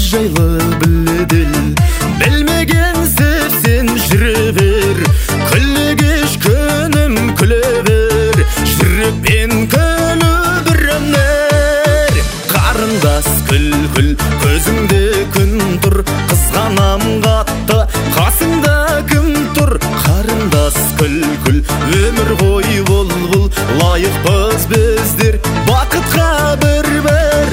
жайлы білділ, білмеген сен жүре бер, күлі кеш күнім күле бер, жүрекпен күлі бірінер. Қарындас күл-күл, көзіңде күн тұр, қызғанам қатты, қасыңда кім тұр? Қарындас күл-күл, өмір ғой бұл, лайықпыз біздер бақытқа бір-бір.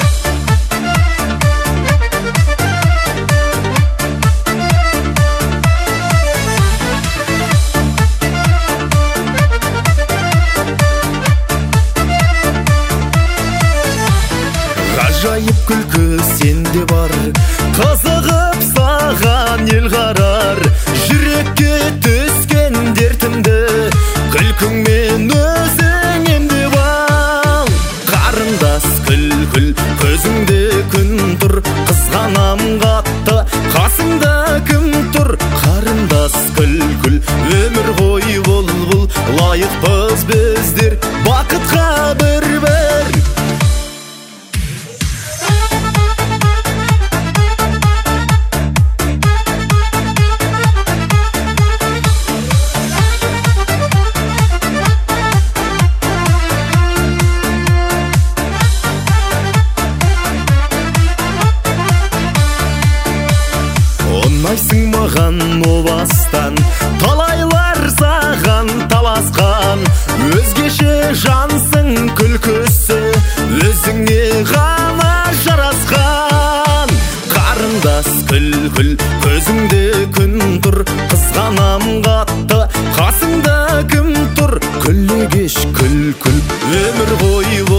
Ғажайып күлкі сенде бар, қызығып саған ел қарар. Жүрекке түскен дертімді күлкіңмен өзің емдеп ал. Қарындас күл-күл, көзіңде күн тұр, қызғанам қатты, қасыңда кім тұр? Қарындас күл-күл, өмір ғой бұл, лайықпыз біздер бақытқа бір-бір. Ұнайсың маған о бастан, талайлар саған таласқан. Өзгеше жансың күлкісі, өзіңе ғана жарасқан. Қарындас күл-күл, көзіңде күн тұр, қызғанам қатты, қасыңда кім тұр? Күлі кеш күл-күл, өмір ғой